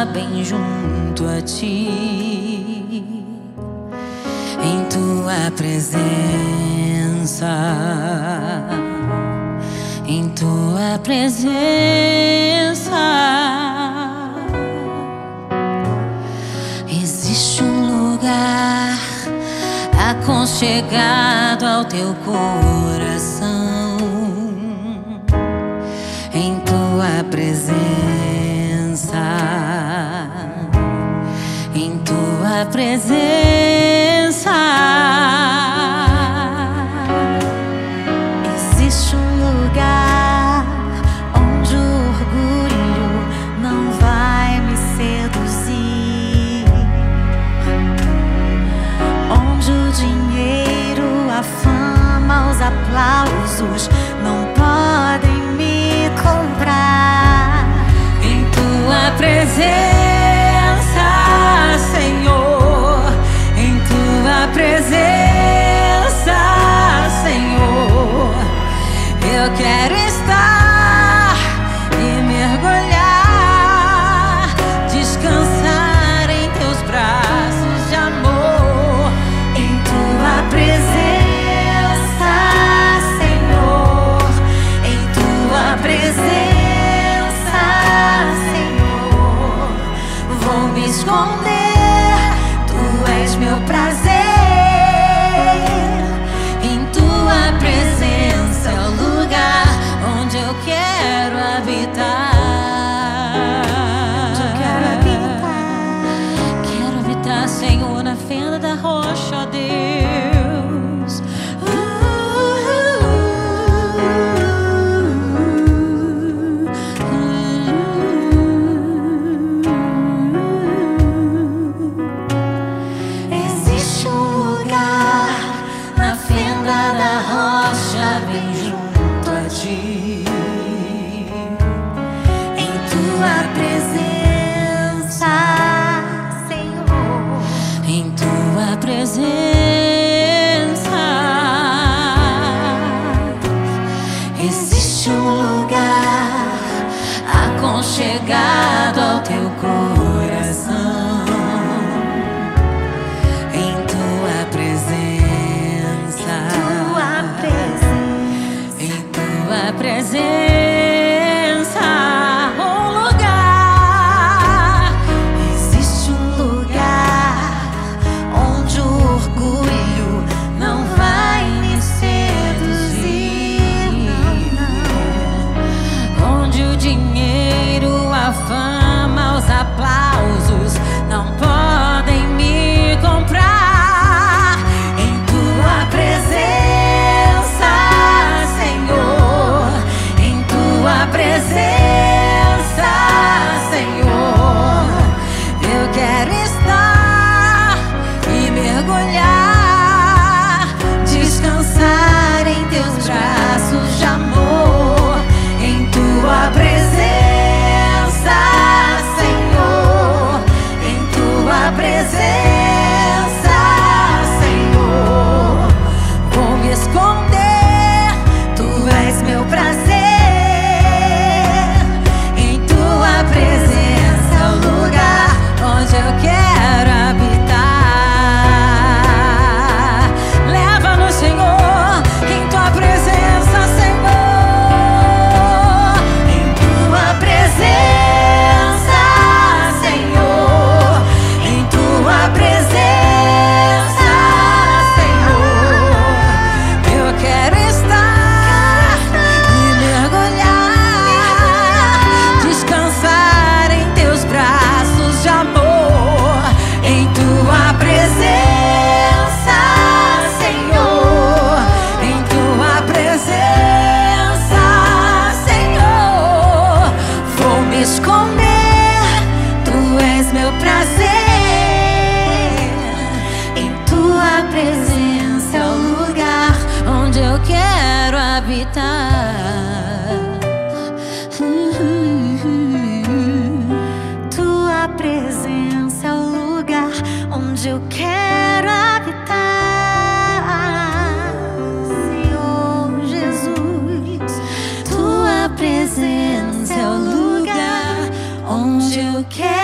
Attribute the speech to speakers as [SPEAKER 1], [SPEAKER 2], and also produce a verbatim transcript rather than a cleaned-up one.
[SPEAKER 1] bem junto a ti, em tua presença, em tua presença. Existe um lugar aconchegado ao teu coração, em tua presença, em tua presença.
[SPEAKER 2] Existe um lugar onde o orgulho não vai me seduzir, onde o dinheiro, a fama, os aplausos não podem me comprar.
[SPEAKER 1] Em tua presença, Senhor, em tua presença, Senhor, eu quero estar e mergulhar, descansar em teus braços de amor.
[SPEAKER 2] Em tua presença, Senhor, em tua presença, Senhor, vou me esconder, tu és meu prazer.
[SPEAKER 1] Em tua presença é o lugar onde eu quero habitar.
[SPEAKER 2] Eu quero habitar.
[SPEAKER 1] Quero habitar, Senhor, na fenda da rocha, ó Deus.
[SPEAKER 2] Existe um lugar na fenda da rocha, bem junto a ti, em tua presença, Senhor,
[SPEAKER 1] Em tua presença
[SPEAKER 2] existe um lugar
[SPEAKER 1] aconchegado ao teu coração, em tua presença,
[SPEAKER 2] tua presença.
[SPEAKER 1] em tua presença, um lugar.
[SPEAKER 2] Existe um lugar onde o orgulho não vai me seduzir,
[SPEAKER 1] Onde o dinheiro, a fama, os aplausos não podem me comprar.
[SPEAKER 2] em tua presença, Senhor,
[SPEAKER 1] Em tua presença, Senhor, eu quero estar e mergulhar, descansar em teus braços de amor. Em tua presença, Senhor, em tua presença, Senhor, vou me esconder, tu és meu prazer. Em tua presença é o lugar onde eu quero habitar. Leva-nos, Senhor, em tua presença, Senhor.
[SPEAKER 2] em tua presença, Senhor, em tua presença, Senhor,
[SPEAKER 1] Eu quero estar e mergulhar, descansar em teus braços de amor. Em tua presença, Senhor, em tua presença, Senhor, vou me esconder, tu és meu prazer.
[SPEAKER 2] em tua presença é o lugar
[SPEAKER 1] Onde eu quero habitar.
[SPEAKER 2] Tua presença é o lugar onde eu quero habitar, Senhor Jesus. Tua presença é o lugar onde eu quero